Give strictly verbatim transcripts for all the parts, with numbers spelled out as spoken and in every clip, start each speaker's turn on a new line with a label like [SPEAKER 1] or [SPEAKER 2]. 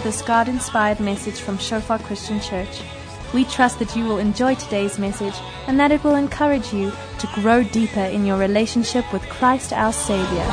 [SPEAKER 1] this God-inspired message from Shofar Christian Church. We trust that you will enjoy today's message and that it will encourage you to grow deeper in your relationship with Christ our Savior.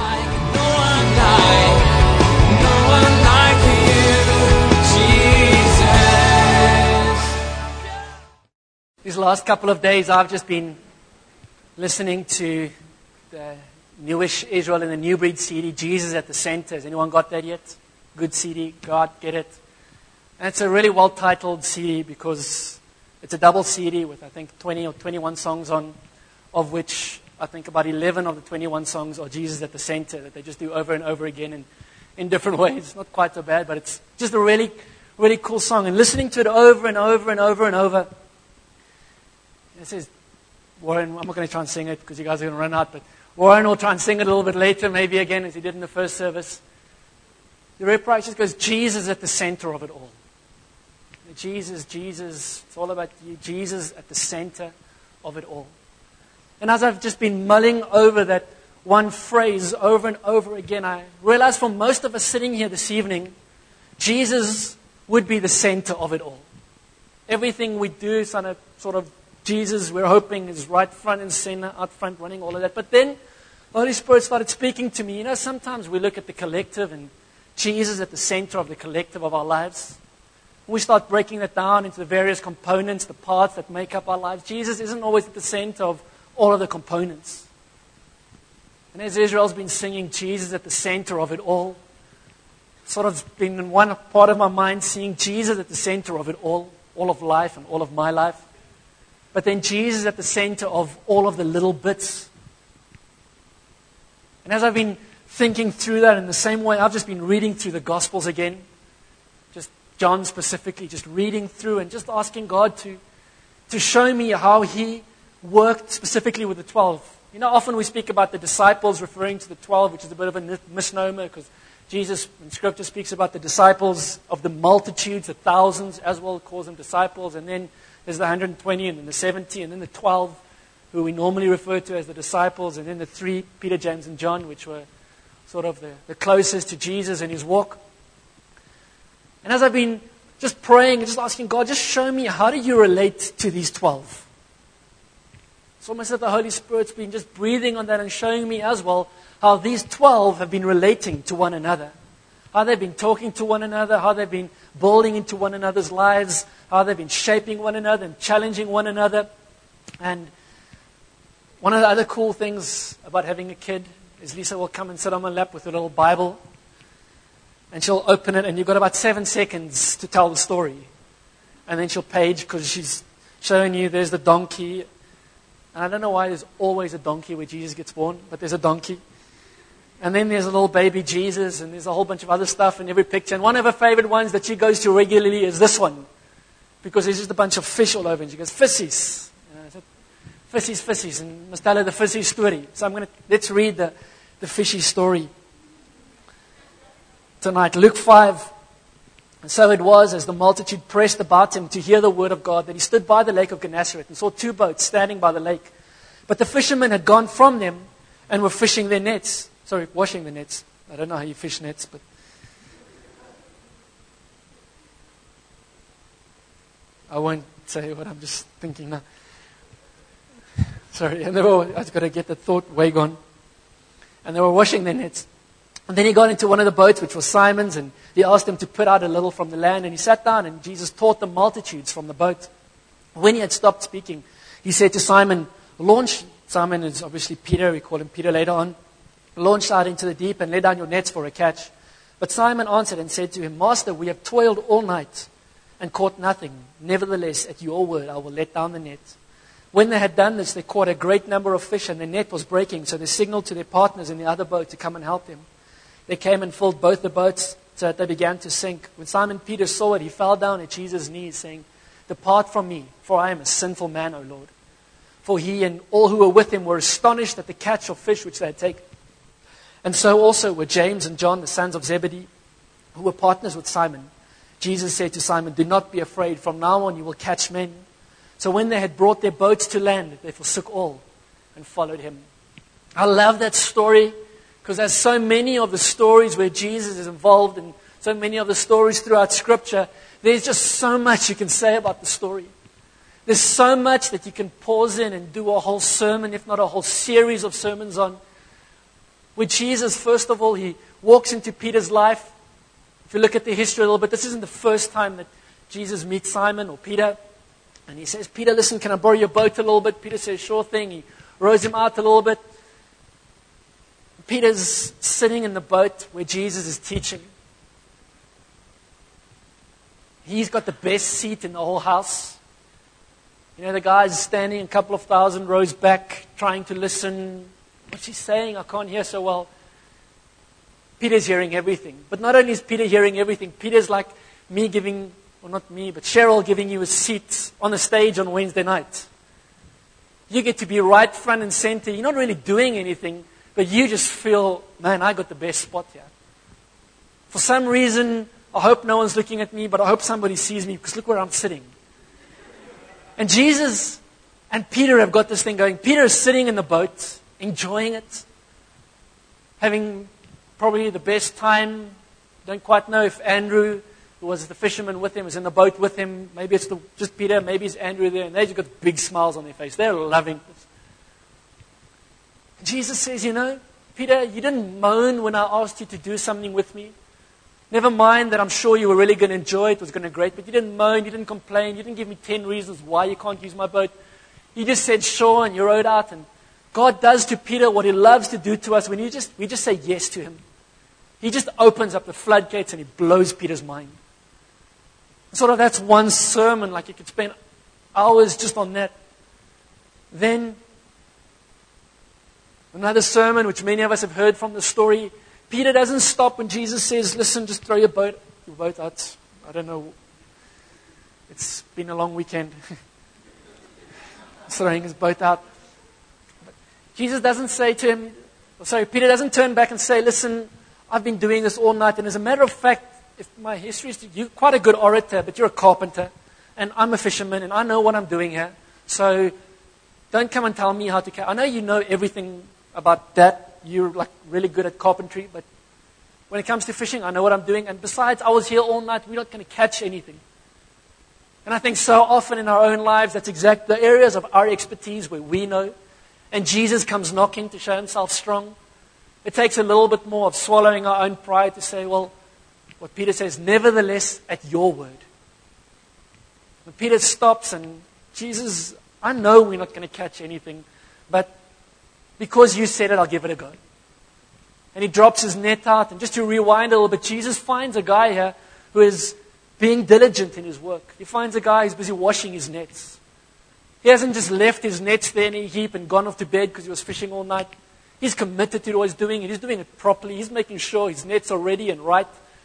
[SPEAKER 2] These last couple of days I've just been listening to the Newish Israel and the New Breed C D, Jesus at the Center. Has anyone got that yet? Good C D. God, get it. And it's a really well-titled C D because it's a double C D with, I think, twenty or twenty-one songs on, of which I think about eleven of the twenty-one songs are Jesus at the Center, that they just do over and over again in, in different ways. Not quite so bad, but it's just a really, really cool song. And listening to it over and over and over and over, it says, Warren, I'm not going to try and sing it because you guys are going to run out, but Warren will try and sing it a little bit later, maybe again, as he did in the first service. The reprise just goes, Jesus at the center of it all. Jesus, Jesus, it's all about you. Jesus at the center of it all. And as I've just been mulling over that one phrase over and over again, I realize for most of us sitting here this evening, Jesus would be the center of it all. Everything we do is on a sort of Jesus, we're hoping, is right front and center, out front, running all of that. But then the Holy Spirit started speaking to me. You know, sometimes we look at the collective and Jesus at the center of the collective of our lives. We start breaking that down into the various components, the parts that make up our lives. Jesus isn't always at the center of all of the components. And as Israel's been singing Jesus at the center of it all, sort of been in one part of my mind seeing Jesus at the center of it all, all of life and all of my life. But then Jesus at the center of all of the little bits. And as I've been thinking through that in the same way, I've just been reading through the Gospels again. Just John specifically, just reading through and just asking God to, to show me how He worked specifically with the twelve. You know, often we speak about the disciples referring to the twelve, which is a bit of a misnomer because Jesus in Scripture speaks about the disciples of the multitudes, the thousands, as well calls them disciples. And then there's the one hundred twenty and then the seventy and then the twelve, who we normally refer to as the disciples. And then the three, Peter, James, and John, which were sort of the, the closest to Jesus in His walk. And as I've been just praying and just asking God, just show me, how do you relate to these twelve? It's almost as if the Holy Spirit's been just breathing on that and showing me as well how these twelve have been relating to one another. How they've been talking to one another, how they've been building into one another's lives, how they've been shaping one another and challenging one another. And one of the other cool things about having a kid is Lisa will come and sit on my lap with a little Bible. And she'll open it, and you've got about seven seconds to tell the story. And then she'll page, because she's showing you there's the donkey. And I don't know why there's always a donkey where Jesus gets born, but there's a donkey. And then there's a little baby Jesus, and there's a whole bunch of other stuff in every picture. And one of her favorite ones that she goes to regularly is this one, because there's just a bunch of fish all over. And she goes, "Fissies." You know, I said, "Fissies, fissies." And must tell her the fishy story. So I'm going to, let's read the, the fishy story tonight. Luke five. And so it was, as the multitude pressed about him to hear the word of God, that he stood by the lake of Gennesaret and saw two boats standing by the lake. But the fishermen had gone from them and were fishing their nets. Sorry, washing the nets. I don't know how you fish nets, but... I won't say what I'm just thinking now. Sorry, and they were, I was going to get the thought way gone. And they were washing their nets. And then he got into one of the boats, which was Simon's, and he asked him to put out a little from the land. And he sat down, and Jesus taught the multitudes from the boat. When he had stopped speaking, he said to Simon, launch. Simon is obviously Peter. We call him Peter later on. Launch out into the deep and lay down your nets for a catch. But Simon answered and said to him, Master, we have toiled all night and caught nothing. Nevertheless, at your word, I will let down the net. When they had done this, they caught a great number of fish, and the net was breaking. So they signaled to their partners in the other boat to come and help them. They came and filled both the boats so that they began to sink. When Simon Peter saw it, he fell down at Jesus' knees, saying, Depart from me, for I am a sinful man, O Lord. For he and all who were with him were astonished at the catch of fish which they had taken. And so also were James and John, the sons of Zebedee, who were partners with Simon. Jesus said to Simon, Do not be afraid. From now on you will catch men. So when they had brought their boats to land, they forsook all and followed him. I love that story. Because there's so many of the stories where Jesus is involved in so many of the stories throughout Scripture, there's just so much you can say about the story. There's so much that you can pause in and do a whole sermon, if not a whole series of sermons on. With Jesus, first of all, he walks into Peter's life. If you look at the history a little bit, this isn't the first time that Jesus meets Simon or Peter. And he says, Peter, listen, can I borrow your boat a little bit? Peter says, sure thing. He rows him out a little bit. Peter's sitting in the boat where Jesus is teaching. He's got the best seat in the whole house. You know, the guy's standing a couple of thousand rows back, trying to listen. What's he saying? I can't hear so well. Peter's hearing everything. But not only is Peter hearing everything, Peter's like me giving, well not me, but Cheryl giving you a seat on the stage on Wednesday night. You get to be right front and center. You're not really doing anything, but you just feel, man, I got the best spot here. For some reason, I hope no one's looking at me, but I hope somebody sees me, because look where I'm sitting. And Jesus and Peter have got this thing going. Peter is sitting in the boat, enjoying it, having probably the best time. Don't quite know if Andrew, who was the fisherman with him, was in the boat with him. Maybe it's the, just Peter, maybe it's Andrew there, and they've got big smiles on their face. They're loving this. And Jesus says, you know, Peter, you didn't moan when I asked you to do something with me. Never mind that I'm sure you were really going to enjoy it, it was going to be great, but you didn't moan, you didn't complain, you didn't give me ten reasons why you can't use my boat. You just said sure and you rowed out. And God does to Peter what he loves to do to us when you just, we just say yes to him. He just opens up the floodgates and he blows Peter's mind. Sort of that's one sermon, like you could spend hours just on that. Then, another sermon which many of us have heard from the story. Peter doesn't stop when Jesus says, listen, just throw your boat, your boat out. I don't know. It's been a long weekend. He's throwing his boat out. But Jesus doesn't say to him, sorry, Peter doesn't turn back and say, listen, I've been doing this all night. And as a matter of fact, if my history is, you're quite a good orator, but you're a carpenter. And I'm a fisherman, and I know what I'm doing here. So don't come and tell me how to catch. I know you know everything about that. You're like really good at carpentry, but when it comes to fishing, I know what I'm doing. And besides, I was here all night. We're not going to catch anything. And I think so often in our own lives, that's exactly the areas of our expertise where we know. And Jesus comes knocking to show himself strong. It takes a little bit more of swallowing our own pride to say, well, what Peter says, nevertheless, at your word. When Peter stops and Jesus, I know we're not going to catch anything, but because you said it, I'll give it a go. And he drops his net out. And just to rewind a little bit, Jesus finds a guy here who is being diligent in his work. He finds a guy who's busy washing his nets. He hasn't just left his nets there in a heap and gone off to bed because he was fishing all night. He's committed to what he's doing, and he's doing it properly. He's making sure his nets are ready and right.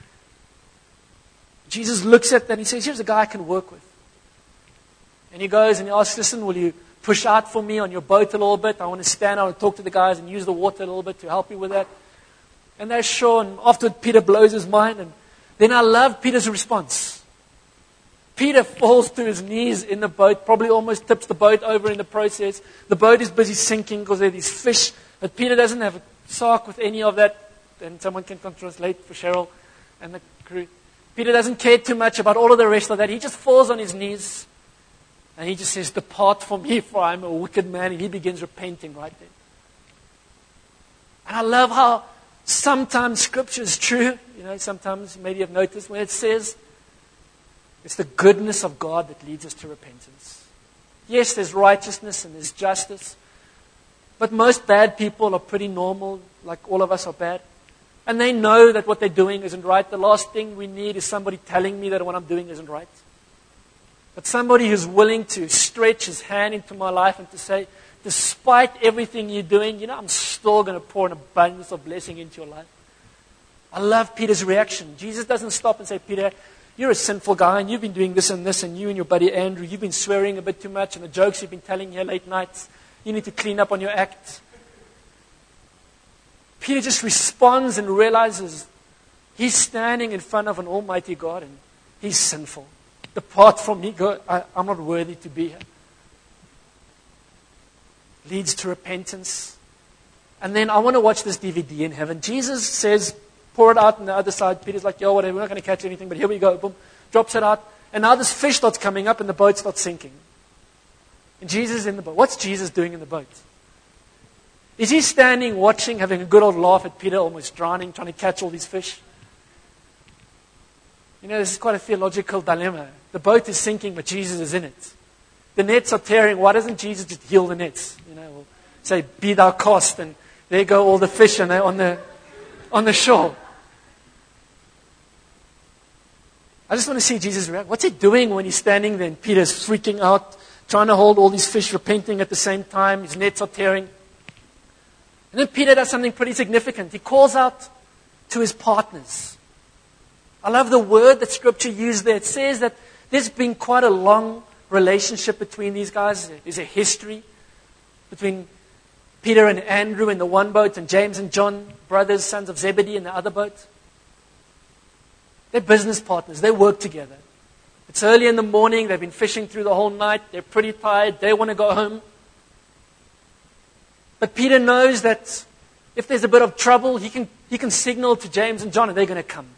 [SPEAKER 2] Jesus looks at that and he says, here's a guy I can work with. And he goes and he asks, listen, will you push out for me on your boat a little bit? I want to stand out and talk to the guys and use the water a little bit to help you with that. And they're sure. And afterward, Peter blows his mind. And then I love Peter's response. Peter falls to his knees in the boat, probably almost tips the boat over in the process. The boat is busy sinking because there are these fish. But Peter doesn't have a sark with any of that. And someone can translate for Cheryl and the crew. Peter doesn't care too much about all of the rest of that. He just falls on his knees. And he just says, depart from me, for I'm a wicked man. And he begins repenting right there. And I love how sometimes Scripture is true. You know, sometimes maybe you've noticed when it says, it's the goodness of God that leads us to repentance. Yes, there's righteousness and there's justice. But most bad people are pretty normal, like all of us are bad. And they know that what they're doing isn't right. The last thing we need is somebody telling me that what I'm doing isn't right. But somebody who's willing to stretch his hand into my life and to say, despite everything you're doing, you know, I'm still going to pour an abundance of blessing into your life. I love Peter's reaction. Jesus doesn't stop and say, Peter, you're a sinful guy and you've been doing this and this, and you and your buddy Andrew, you've been swearing a bit too much, and the jokes you've been telling here late nights, you need to clean up on your act. Peter just responds and realizes he's standing in front of an almighty God and he's sinful. Depart from me, God. I, I'm not worthy to be here. Leads to repentance. And then I want to watch this D V D in heaven. Jesus says, pour it out on the other side. Peter's like, yo, whatever, we're not going to catch anything, but here we go. Boom, drops it out. And now this fish starts coming up and the boat starts sinking. And Jesus is in the boat. What's Jesus doing in the boat? Is he standing, watching, having a good old laugh at Peter almost drowning, trying to catch all these fish? You know, this is quite a theological dilemma. The boat is sinking, but Jesus is in it. The nets are tearing. Why doesn't Jesus just heal the nets? You know, or say, be thou cast, and there go all the fish and they're on the, on the shore. I just want to see Jesus react. What's he doing when he's standing there and Peter's freaking out, trying to hold all these fish, repenting at the same time. His nets are tearing. And then Peter does something pretty significant. He calls out to his partners. I love the word that Scripture used there. It says that there's been quite a long relationship between these guys. There's a history between Peter and Andrew in the one boat and James and John, brothers, sons of Zebedee, in the other boat. They're business partners. They work together. It's early in the morning. They've been fishing through the whole night. They're pretty tired. They want to go home. But Peter knows that if there's a bit of trouble, he can, he can signal to James and John and they're going to come.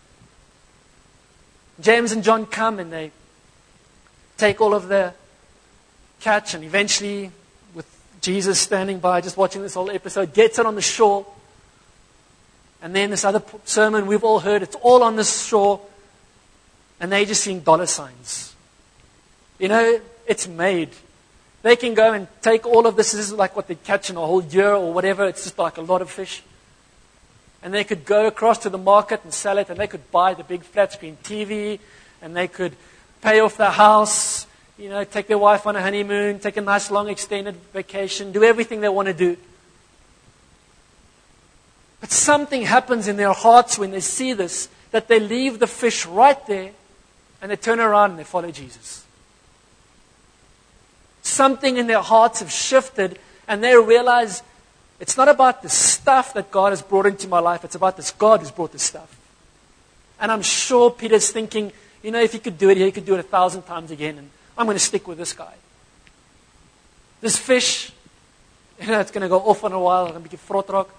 [SPEAKER 2] James and John come and they take all of the catch, and eventually, with Jesus standing by, just watching this whole episode, gets it on the shore. And then this other sermon we've all heard, it's all on this shore, and they're just seeing dollar signs. You know, it's made. They can go and take all of this. This is like what they catch in a whole year or whatever. It's just like a lot of fish. And they could go across to the market and sell it, and they could buy the big flat screen T V, and they could pay off their house, you know, take their wife on a honeymoon, take a nice long extended vacation, do everything they want to do. But something happens in their hearts when they see this, that they leave the fish right there, and they turn around and they follow Jesus. Something in their hearts have shifted, and they realize it's not about the stuff that God has brought into my life. It's about this God who's brought this stuff. And I'm sure Peter's thinking, you know, if he could do it here, he could do it a thousand times again. And I'm going to stick with this guy. This fish, you know, it's going to go off on a while. Een bietjie vrot raak.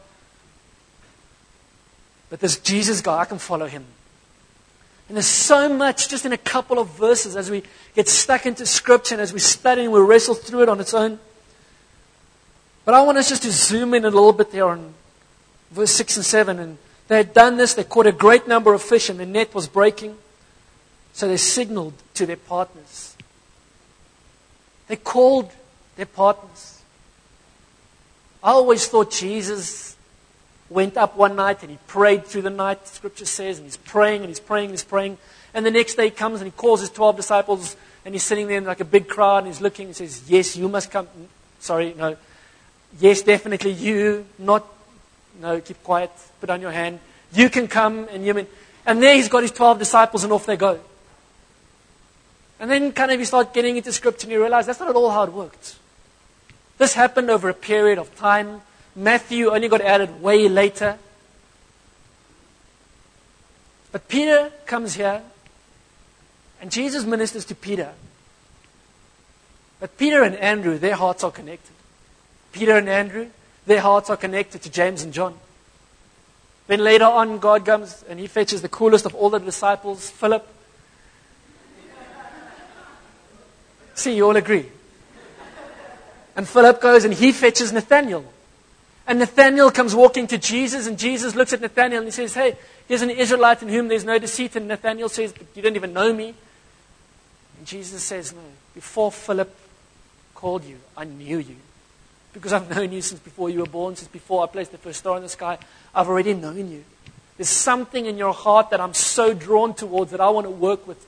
[SPEAKER 2] But this Jesus guy, I can follow him. And there's so much just in a couple of verses as we get stuck into Scripture and as we study and we wrestle through it on its own. But I want us just to zoom in a little bit there on verse six and seven. And they had done this. They caught a great number of fish and the net was breaking. So they signaled to their partners. They called their partners. I always thought Jesus went up one night and he prayed through the night, Scripture says, and he's praying and he's praying and he's praying. And the next day he comes and he calls his twelve disciples and he's sitting there in like a big crowd and he's looking and says, yes, you must come. Sorry, no. Yes, definitely you. Not, no, keep quiet. Put down your hand. You can come and you mean. And there he's got his twelve disciples and off they go. And then kind of you start getting into Scripture and you realize that's not at all how it worked. This happened over a period of time. Matthew only got added way later. But Peter comes here and Jesus ministers to Peter. But Peter and Andrew, their hearts are connected. Peter and Andrew, their hearts are connected to James and John. Then later on, God comes and he fetches the coolest of all the disciples, Philip. See, you all agree. And Philip goes and he fetches Nathanael. And Nathanael comes walking to Jesus, and Jesus looks at Nathanael and he says, hey, here's an Israelite in whom there's no deceit. And Nathanael says, but you don't even know me. And Jesus says, no, before Philip called you, I knew you. Because I've known you since before you were born, since before I placed the first star in the sky. I've already known you. There's something in your heart that I'm so drawn towards that I want to work with.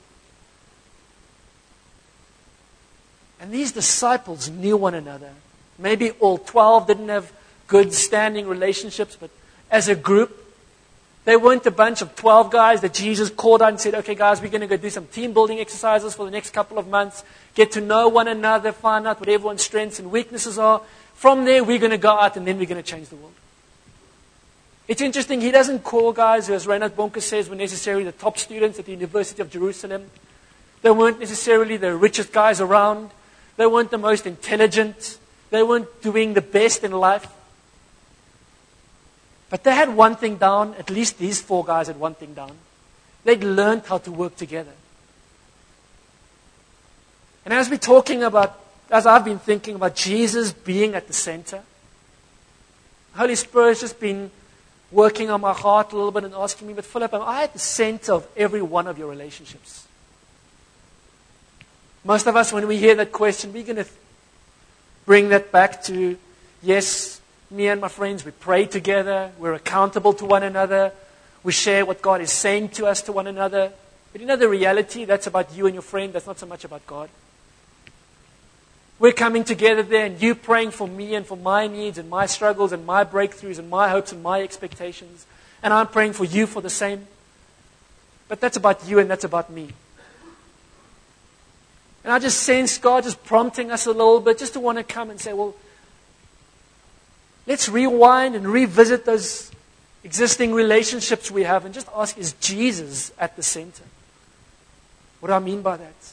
[SPEAKER 2] And these disciples knew one another. Maybe all twelve didn't have good standing relationships, but as a group, they weren't a bunch of twelve guys that Jesus called out and said, okay guys, we're going to go do some team building exercises for the next couple of months, get to know one another, find out what everyone's strengths and weaknesses are. From there, we're going to go out and then we're going to change the world. It's interesting, he doesn't call guys who, as Reinhard Bonke says, were necessarily the top students at the University of Jerusalem. They weren't necessarily the richest guys around. They weren't the most intelligent. They weren't doing the best in life. But they had one thing down, at least these four guys had one thing down. They'd learned how to work together. And as we're talking about, as I've been thinking about Jesus being at the center, the Holy Spirit's just been working on my heart a little bit and asking me, but Philip, am I at the center of every one of your relationships? Most of us, when we hear that question, we're going to bring that back to, yes, me and my friends, we pray together, we're accountable to one another, we share what God is saying to us to one another. But you know the reality, that's about you and your friend, that's not so much about God. We're coming together there and you praying for me and for my needs and my struggles and my breakthroughs and my hopes and my expectations. And I'm praying for you for the same. But that's about you and that's about me. And I just sense God just prompting us a little bit just to want to come and say, well, let's rewind and revisit those existing relationships we have and just ask, is Jesus at the center? What do I mean by that?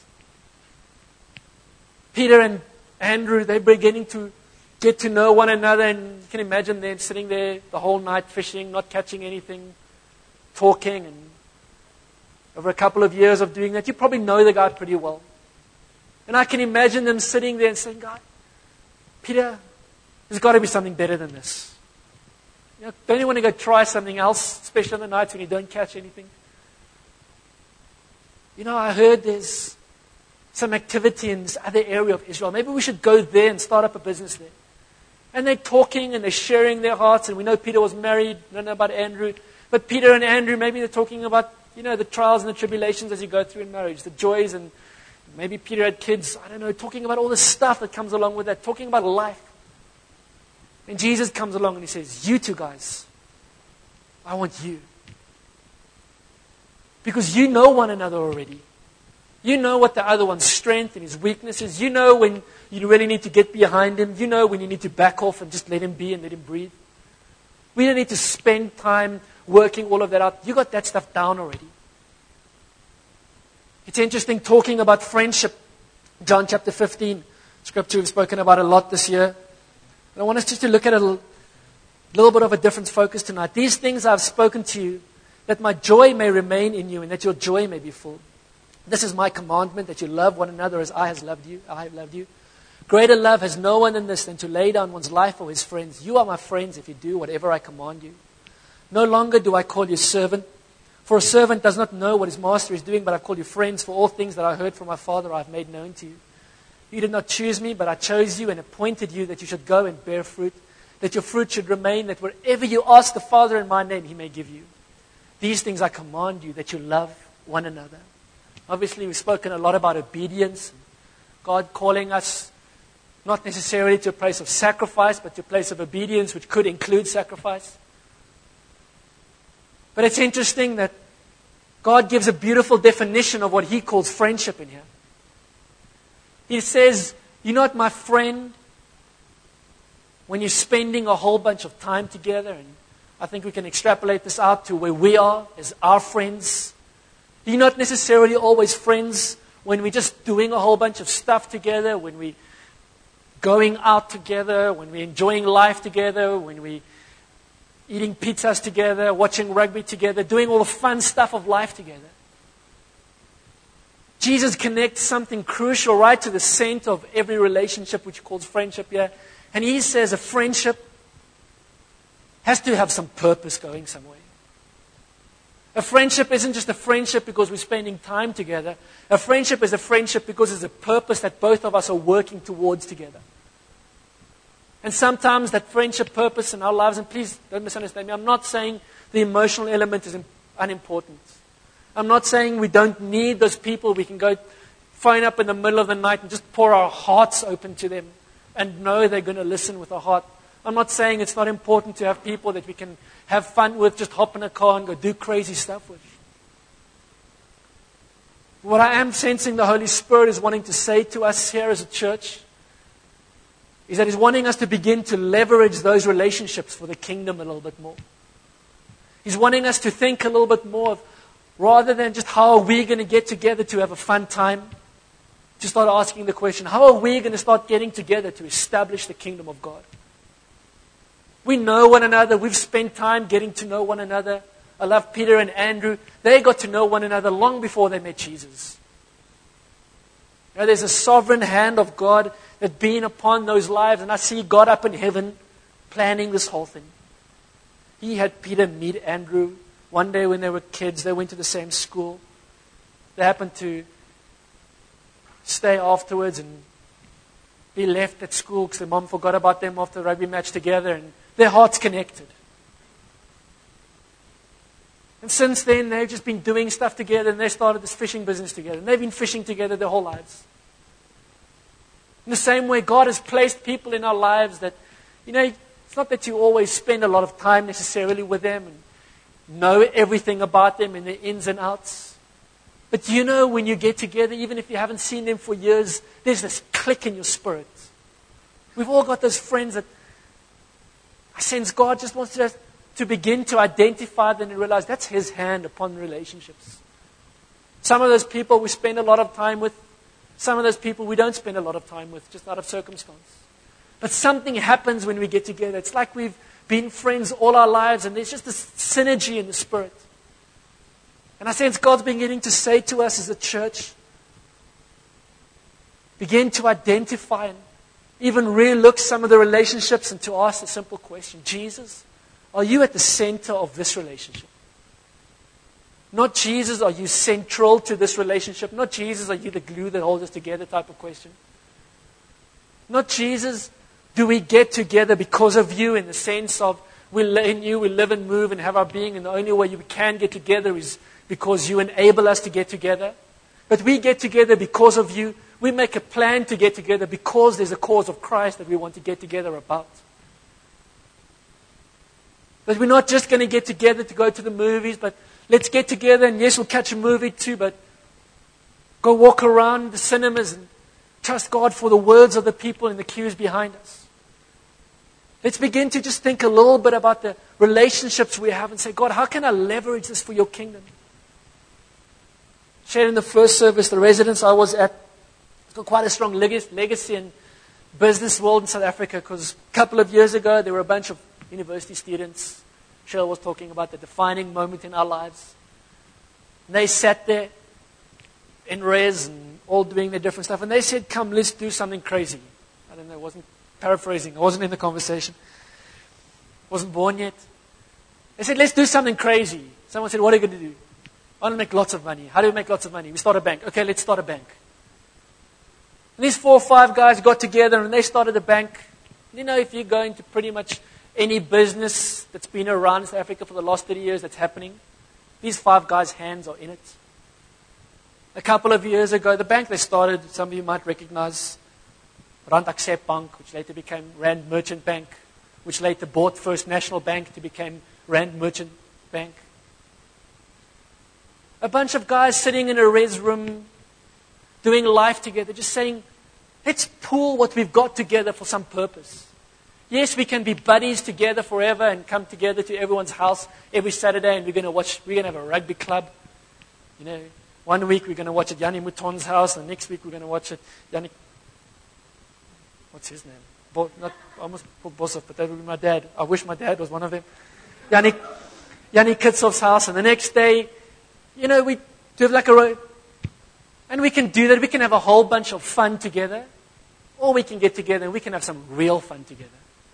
[SPEAKER 2] Peter and Andrew, they're beginning to get to know one another, and you can imagine them sitting there the whole night fishing, not catching anything, talking, and over a couple of years of doing that, you probably know the guy pretty well. And I can imagine them sitting there and saying, God, Peter, there's got to be something better than this. You know, don't you want to go try something else, especially on the nights when you don't catch anything? You know, I heard there's some activity in this other area of Israel. Maybe we should go there and start up a business there. And they're talking and they're sharing their hearts. And we know Peter was married. We don't know about Andrew. But Peter and Andrew, maybe they're talking about, you know, the trials and the tribulations as you go through in marriage, the joys, and maybe Peter had kids. I don't know, talking about all the stuff that comes along with that, talking about life. And Jesus comes along and he says, you two guys, I want you. Because you know one another already. You know what the other one's strength and his weakness is. You know when you really need to get behind him. You know when you need to back off and just let him be and let him breathe. We don't need to spend time working all of that out. You got that stuff down already. It's interesting talking about friendship. John chapter fifteen, scripture we've spoken about a lot this year. And I want us just to look at a little, little bit of a different focus tonight. These things I've spoken to you, that my joy may remain in you and that your joy may be full. This is my commandment, that you love one another as I have loved you. I have loved you. Greater love has no one than this, than to lay down one's life for his friends. You are my friends if you do whatever I command you. No longer do I call you servant, for a servant does not know what his master is doing, but I call you friends, for all things that I heard from my Father I have made known to you. You did not choose me, but I chose you and appointed you that you should go and bear fruit, that your fruit should remain, that wherever you ask the Father in my name, he may give you. These things I command you, that you love one another. Obviously, we've spoken a lot about obedience. God calling us not necessarily to a place of sacrifice, but to a place of obedience, which could include sacrifice. But it's interesting that God gives a beautiful definition of what he calls friendship in here. He says, you're not my friend when you're spending a whole bunch of time together. And I think we can extrapolate this out to where we are as our friends. You're not necessarily always friends when we're just doing a whole bunch of stuff together, when we're going out together, when we're enjoying life together, when we're eating pizzas together, watching rugby together, doing all the fun stuff of life together. Jesus connects something crucial right to the center of every relationship, which he calls friendship here. And he says a friendship has to have some purpose going somewhere. A friendship isn't just a friendship because we're spending time together. A friendship is a friendship because there's a purpose that both of us are working towards together. And sometimes that friendship purpose in our lives, and please don't misunderstand me, I'm not saying the emotional element is unimportant. I'm not saying we don't need those people we can go phone up in the middle of the night and just pour our hearts open to them and know they're going to listen with our heart. I'm not saying it's not important to have people that we can have fun with, just hop in a car and go do crazy stuff with. What I am sensing the Holy Spirit is wanting to say to us here as a church is that he's wanting us to begin to leverage those relationships for the kingdom a little bit more. He's wanting us to think a little bit more of, rather than just how are we going to get together to have a fun time, to start asking the question, how are we going to start getting together to establish the kingdom of God? We know one another. We've spent time getting to know one another. I love Peter and Andrew. They got to know one another long before they met Jesus. You know, there's a sovereign hand of God that's been upon those lives. And I see God up in heaven planning this whole thing. He had Peter meet Andrew. One day when they were kids, they went to the same school. They happened to stay afterwards and be left at school because their mom forgot about them after the rugby match together, and their hearts connected. And since then, they've just been doing stuff together, and they started this fishing business together. And they've been fishing together their whole lives. In the same way, God has placed people in our lives that, you know, it's not that you always spend a lot of time necessarily with them and know everything about them and their ins and outs. But you know, when you get together, even if you haven't seen them for years, there's this click in your spirit. We've all got those friends that I sense God just wants us to begin to identify them and realize that's His hand upon relationships. Some of those people we spend a lot of time with. Some of those people we don't spend a lot of time with, just out of circumstance. But something happens when we get together. It's like we've been friends all our lives, and there's just this synergy in the Spirit. And I sense God's beginning to say to us as a church, begin to identify and even re-look some of the relationships and to ask a simple question. Jesus, are you at the center of this relationship? Not Jesus, are you central to this relationship? Not Jesus, are you the glue that holds us together type of question. Not Jesus, do we get together because of you in the sense of we in you, we live and move and have our being, and the only way we can get together is because you enable us to get together. But we get together because of you. We make a plan to get together because there's a cause of Christ that we want to get together about. But we're not just going to get together to go to the movies, but let's get together and yes, we'll catch a movie too, but go walk around the cinemas and trust God for the words of the people in the queues behind us. Let's begin to just think a little bit about the relationships we have and say, God, how can I leverage this for your kingdom? Shared in the first service, the residence I was at, it's got quite a strong legacy in business world in South Africa, because a couple of years ago, there were a bunch of university students. Cheryl was talking about the defining moment in our lives. And they sat there in res and all doing their different stuff. And they said, come, let's do something crazy. I don't know, I wasn't paraphrasing. I wasn't in the conversation. Wasn't born yet. They said, let's do something crazy. Someone said, what are you going to do? I want to make lots of money. How do we make lots of money? We start a bank. Okay, let's start a bank. And these four or five guys got together and they started a bank. You know, if you go into pretty much any business that's been around in South Africa for the last thirty years that's happening, these five guys' hands are in it. A couple of years ago, the bank they started, some of you might recognize, Rand Accept Bank, which later became Rand Merchant Bank, which later bought First National Bank to become Rand Merchant Bank. A bunch of guys sitting in a res room, doing life together, just saying, let's pool what we've got together for some purpose. Yes, we can be buddies together forever and come together to everyone's house every Saturday, and we're going to watch, we're going to have a rugby club. You know, one week we're going to watch at Yanni Mouton's house, and next week we're going to watch at Yanni, what's his name? Bo, not, I almost put Bosov, but that would be my dad. I wish my dad was one of them. Yanni, Yanni Kitsov's house, and the next day, you know, we do like a, and we can do that. We can have a whole bunch of fun together, or we can get together and we can have some real fun together.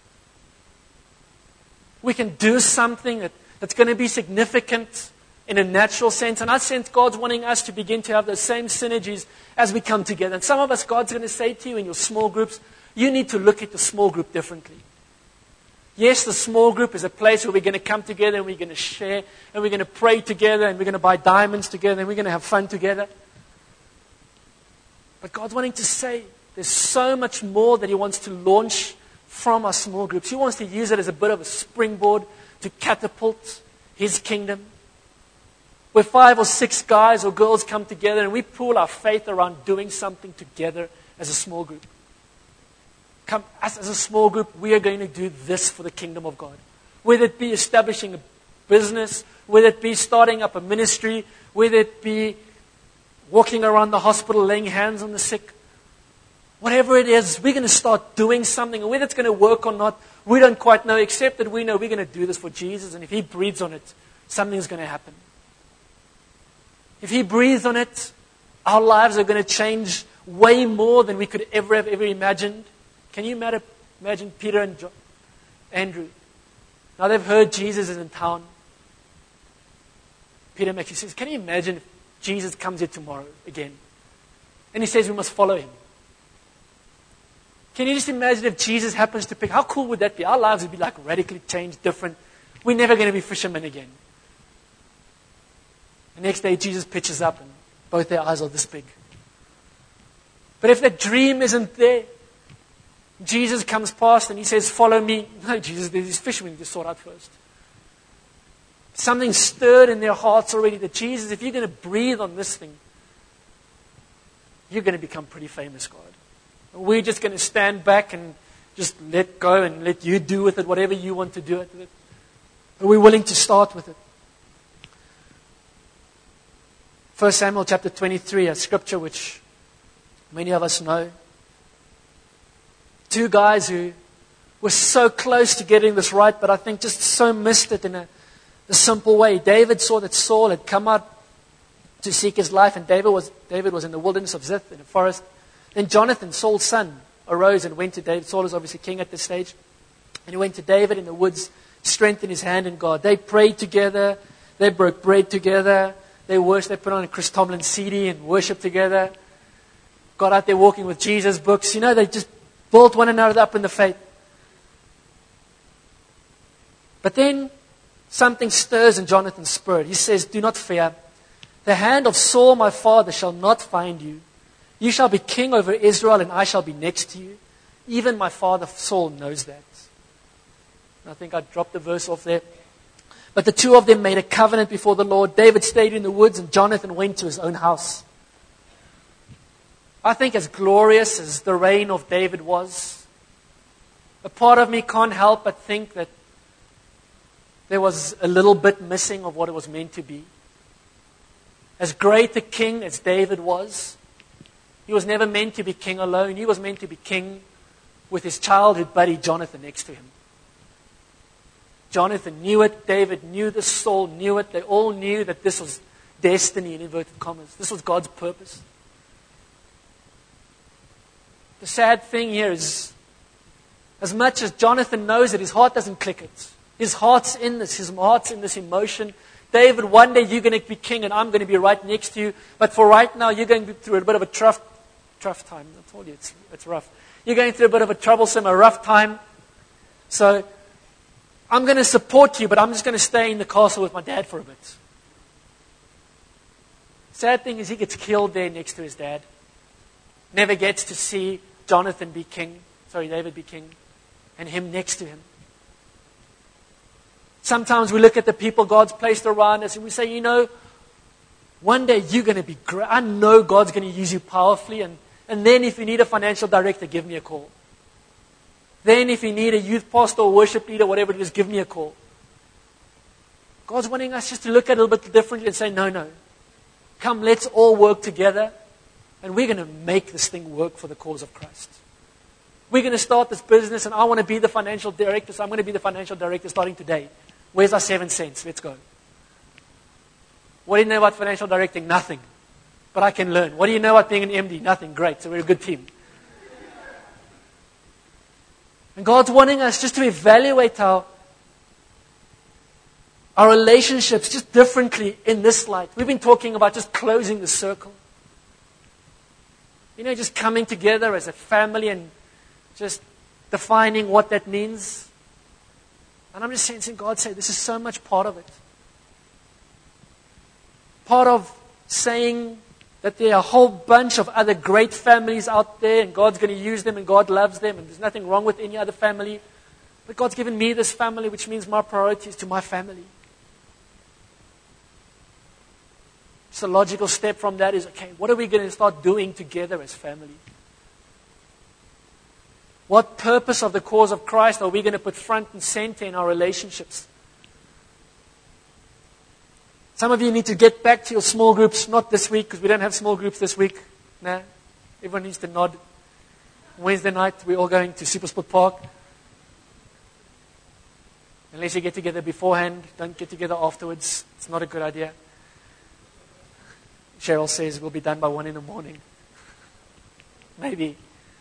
[SPEAKER 2] We can do something that, that's going to be significant in a natural sense. And I sense God's wanting us to begin to have those same synergies as we come together. And some of us, God's going to say to you in your small groups, you need to look at the small group differently. Yes, the small group is a place where we're going to come together and we're going to share and we're going to pray together and we're going to buy diamonds together and we're going to have fun together. But God's wanting to say there's so much more that He wants to launch from our small groups. He wants to use it as a bit of a springboard to catapult His kingdom. Where five or six guys or girls come together and we pool our faith around doing something together as a small group. Come, as, as a small group, we are going to do this for the kingdom of God. Whether it be establishing a business, whether it be starting up a ministry, whether it be walking around the hospital laying hands on the sick. Whatever it is, we're going to start doing something. And whether it's going to work or not, we don't quite know, except that we know we're going to do this for Jesus. And if He breathes on it, something's going to happen. If He breathes on it, our lives are going to change way more than we could ever have ever imagined. Can you imagine Peter and John, Andrew? Now they've heard Jesus is in town. Peter actually says, can you imagine if Jesus comes here tomorrow again? And he says we must follow Him. Can you just imagine if Jesus happens to pick? How cool would that be? Our lives would be like radically changed, different. We're never going to be fishermen again. The next day Jesus pitches up and both their eyes are this big. But if that dream isn't there, Jesus comes past and He says, follow me. No, Jesus, there's these fishermen you just sort out first. Something stirred in their hearts already that Jesus, if you're going to breathe on this thing, you're going to become pretty famous, God. We're just going to stand back and just let go and let You do with it whatever You want to do with it. But we're willing to start with it. First Samuel chapter twenty-three, a scripture which many of us know. Two guys who were so close to getting this right, but I think just so missed it in a, a simple way. David saw that Saul had come out to seek his life, and David was, David was in the wilderness of Ziph, in a forest. Then Jonathan, Saul's son, arose and went to David. Saul is obviously king at this stage. And he went to David in the woods, strengthened his hand in God. They prayed together. They broke bread together. They worshiped. They put on a Chris Tomlin C D and worshiped together. Got out there walking with Jesus books. You know, they just built one another up in the faith. But then something stirs in Jonathan's spirit. He says, do not fear. The hand of Saul, my father, shall not find you. You shall be king over Israel, and I shall be next to you. Even my father Saul knows that. And I think I dropped the verse off there. But the two of them made a covenant before the Lord. David stayed in the woods, and Jonathan went to his own house. I think as glorious as the reign of David was, a part of me can't help but think that there was a little bit missing of what it was meant to be. As great a king as David was, he was never meant to be king alone. He was meant to be king with his childhood buddy Jonathan next to him. Jonathan knew it. David knew this. Saul knew it. They all knew that this was destiny in inverted commas. This was God's purpose. The sad thing here is, as much as Jonathan knows it, his heart doesn't click it. His heart's in this. His heart's in this emotion. David, one day you're going to be king and I'm going to be right next to you. But for right now, you're going through a bit of a tough, tough time. I told you, it's, it's rough. You're going through a bit of a troublesome, a rough time. So I'm going to support you, but I'm just going to stay in the castle with my dad for a bit. Sad thing is he gets killed there next to his dad. Never gets to see Jonathan be king. Sorry, David be king. And him next to him. Sometimes we look at the people God's placed around us and we say, you know, one day you're going to be great. I know God's going to use you powerfully. And, and then if you need a financial director, give me a call. Then if you need a youth pastor or worship leader, whatever it is, give me a call. God's wanting us just to look at it a little bit differently and say, no, no. Come, let's all work together. And we're going to make this thing work for the cause of Christ. We're going to start this business and I want to be the financial director. So I'm going to be the financial director starting today. Where's our seven cents? Let's go. What do you know about financial directing? Nothing. But I can learn. What do you know about being an M D? Nothing. Great. So we're a good team. And God's wanting us just to evaluate our, our relationships just differently in this light. We've been talking about just closing the circle. You know, just coming together as a family and just defining what that means. And I'm just sensing God say, this is so much part of it. Part of saying that there are a whole bunch of other great families out there and God's going to use them and God loves them and there's nothing wrong with any other family. But God's given me this family, which means my priority is to my family. So a logical step from that is, okay, what are we going to start doing together as family? What purpose of the cause of Christ are we going to put front and center in our relationships? Some of you need to get back to your small groups, not this week, because we don't have small groups this week. Nah, everyone needs to nod. Wednesday night, we're all going to Supersport Park. Unless you get together beforehand, don't get together afterwards. It's not a good idea. Cheryl says we'll be done by one in the morning. Maybe.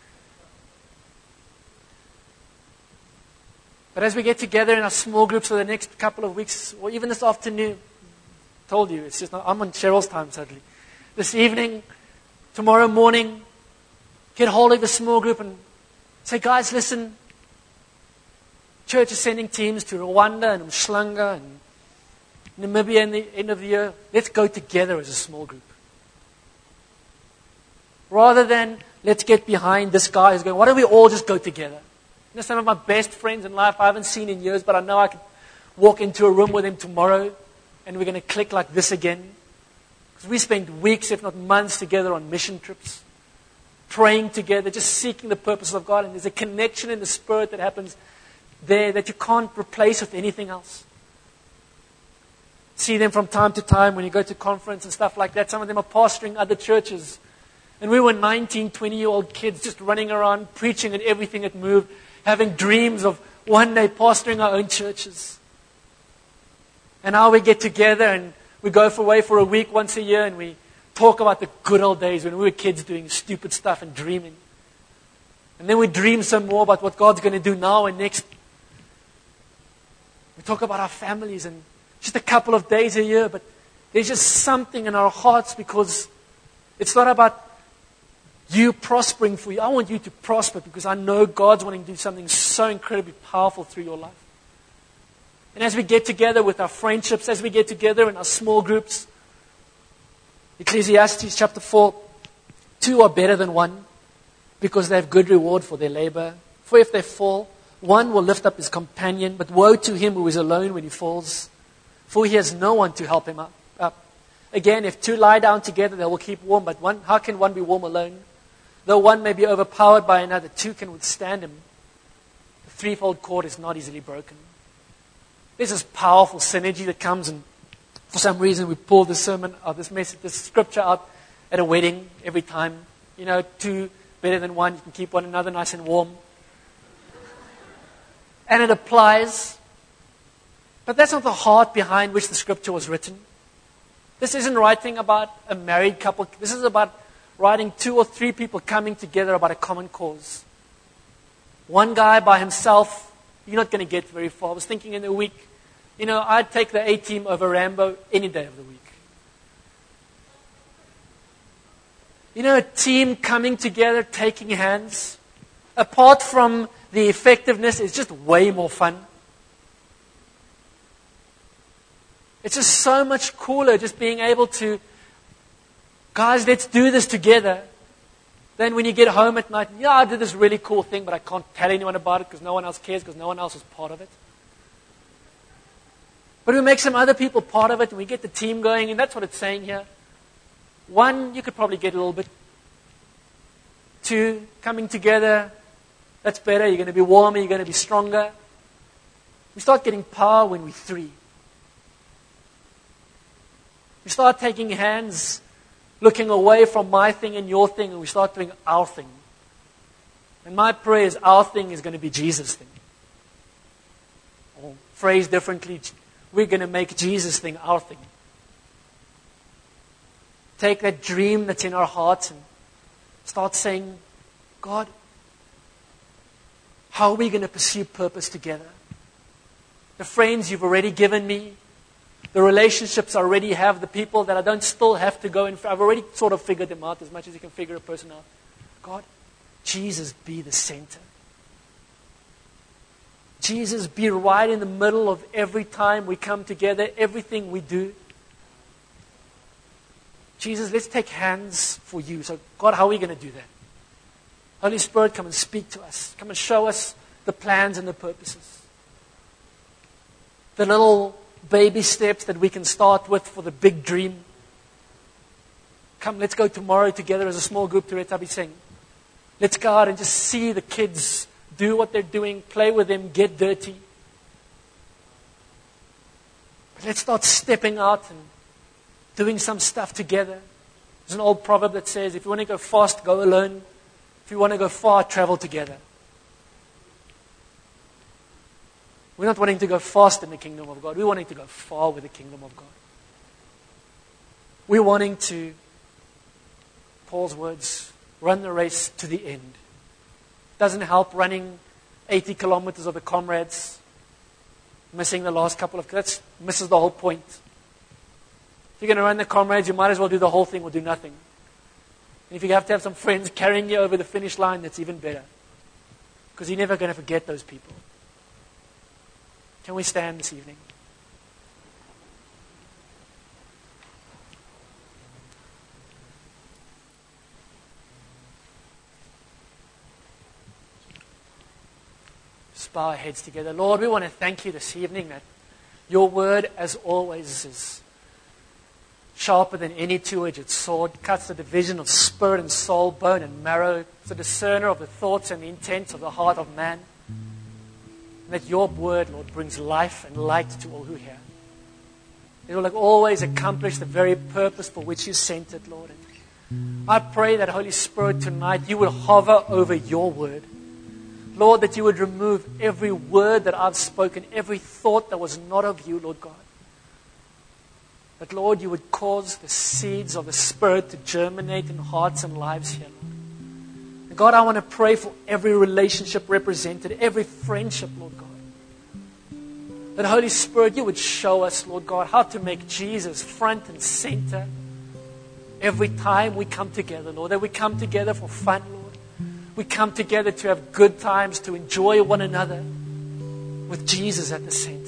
[SPEAKER 2] But as we get together in our small groups for the next couple of weeks, or even this afternoon, I told you, it's just not, I'm on Cheryl's time suddenly. This evening, tomorrow morning, get hold of a small group and say, guys, listen, church is sending teams to Rwanda and Umhlanga and Namibia in the end of the year. Let's go together as a small group. Rather than, let's get behind this guy who's going, why don't we all just go together? You know, some of my best friends in life I haven't seen in years, but I know I can walk into a room with them tomorrow and we're going to click like this again. Because we spend weeks, if not months, together on mission trips, praying together, just seeking the purposes of God. And there's a connection in the Spirit that happens there that you can't replace with anything else. See them from time to time when you go to conference and stuff like that. Some of them are pastoring other churches. And we were nineteen, twenty-year-old kids just running around, preaching at everything that moved, having dreams of one day pastoring our own churches. And now we get together and we go for away for a week once a year and we talk about the good old days when we were kids doing stupid stuff and dreaming. And then we dream some more about what God's going to do now and next. We talk about our families and just a couple of days a year, but there's just something in our hearts because it's not about you prospering for you. I want you to prosper because I know God's wanting to do something so incredibly powerful through your life. And as we get together with our friendships, as we get together in our small groups, Ecclesiastes chapter four, two are better than one because they have good reward for their labor. For if they fall, one will lift up his companion, but woe to him who is alone when he falls, for he has no one to help him up. up. Again, if two lie down together, they will keep warm, but one, how can one be warm alone? Though one may be overpowered by another, two can withstand him. The threefold cord is not easily broken. There's this powerful synergy that comes, and for some reason we pull this sermon, or this message, this scripture out at a wedding every time. You know, two better than one. You can keep one another nice and warm. And it applies. But that's not the heart behind which the scripture was written. This isn't writing about a married couple. This is about writing two or three people coming together about a common cause. One guy by himself, you're not going to get very far. I was thinking in a week, you know, I'd take the A-team over Rambo any day of the week. You know, a team coming together, taking hands, apart from the effectiveness, is just way more fun. It's just so much cooler just being able to, guys, let's do this together. Then when you get home at night, yeah, I did this really cool thing, but I can't tell anyone about it because no one else cares, because no one else was part of it. But we make some other people part of it, and we get the team going, and that's what it's saying here. One, you could probably get a little bit. Two, coming together, that's better. You're going to be warmer, you're going to be stronger. We start getting power when we're three. We start taking hands, looking away from my thing and your thing, and we start doing our thing. And my prayer is our thing is going to be Jesus' thing. Or phrased differently, we're going to make Jesus' thing our thing. Take that dream that's in our hearts and start saying, God, how are we going to pursue purpose together? The friends you've already given me, the relationships I already have, the people that I don't still have to go and I've already sort of figured them out as much as you can figure a person out. God, Jesus be the center. Jesus be right in the middle of every time we come together, everything we do. Jesus, let's take hands for you. So God, how are we going to do that? Holy Spirit, come and speak to us. Come and show us the plans and the purposes. The little baby steps that we can start with for the big dream. Come, let's go tomorrow together as a small group to Retabi Singh. Let's go out and just see the kids do what they're doing, play with them, get dirty. But let's start stepping out and doing some stuff together. There's an old proverb that says, if you want to go fast, go alone. If we want to go far, travel together. We're not wanting to go fast in the kingdom of God. We're wanting to go far with the kingdom of God. We're wanting to, Paul's words, run the race to the end. Doesn't help running eighty kilometers of the comrades, missing the last couple of, that misses the whole point. If you're going to run the comrades, you might as well do the whole thing or do nothing. And if you have to have some friends carrying you over the finish line, that's even better. Because you're never going to forget those people. Can we stand this evening? Just bow our heads together. Lord, we want to thank you this evening that your word, as always, is sharper than any two-edged sword, cuts the division of spirit and soul, bone and marrow. It's a discerner of the thoughts and the intents of the heart of man. And that your word, Lord, brings life and light to all who hear. It will like always accomplish the very purpose for which you sent it, Lord. And I pray that, Holy Spirit, tonight you will hover over your word. Lord, that you would remove every word that I've spoken, every thought that was not of you, Lord God. That, Lord, you would cause the seeds of the Spirit to germinate in hearts and lives here, Lord. And God, I want to pray for every relationship represented, every friendship, Lord God. That, Holy Spirit, you would show us, Lord God, how to make Jesus front and center every time we come together, Lord. That we come together for fun, Lord. We come together to have good times, to enjoy one another with Jesus at the center.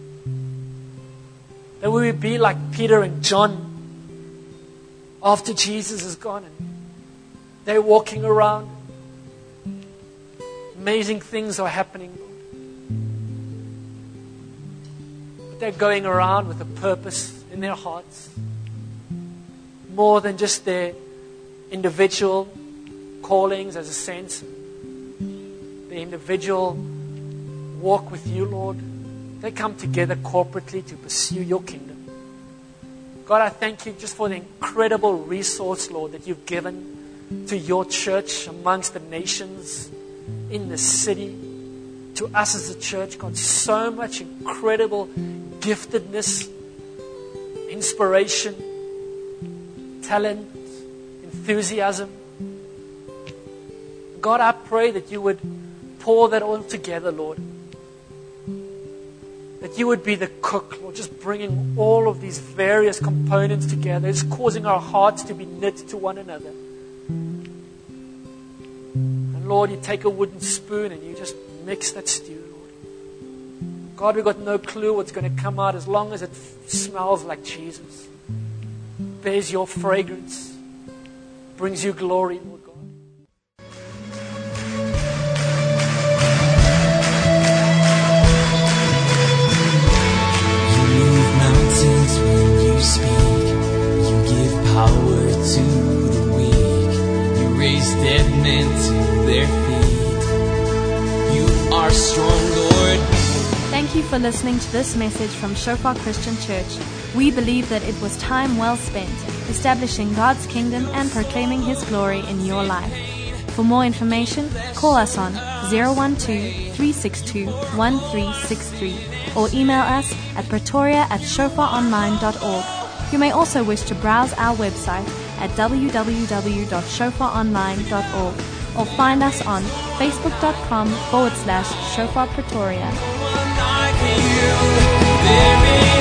[SPEAKER 2] That we would be like Peter and John after Jesus is gone and they're walking around. Amazing things are happening, Lord. But they're going around with a purpose in their hearts. More than just their individual callings as a sense. The individual walk with you, Lord. They come together corporately to pursue your kingdom. God, I thank you just for the incredible resource, Lord, that you've given to your church amongst the nations, in the city, to us as a church. God, so much incredible giftedness, inspiration, talent, enthusiasm. God, I pray that you would pour that all together, Lord. That you would be the cook, Lord, just bringing all of these various components together. It's causing our hearts to be knit to one another. And Lord, you take a wooden spoon and you just mix that stew, Lord. God, we've got no clue what's going to come out as long as it f- smells like Jesus. Bears your fragrance. Brings you glory, Lord God.
[SPEAKER 3] Power to the weak, you raise dead men to their feet. You are strong, Lord.
[SPEAKER 1] Thank you for listening to this message from Shofar Christian Church. We believe that it was time well spent establishing God's kingdom and proclaiming His glory in your life. For more information, call us on zero one two, three six two, one three six three or email us at pretoria at shofar online dot org. You may also wish to browse our website at w w w dot shofar online dot org or find us on facebook.com forward slash Shofar Pretoria.
[SPEAKER 3] There is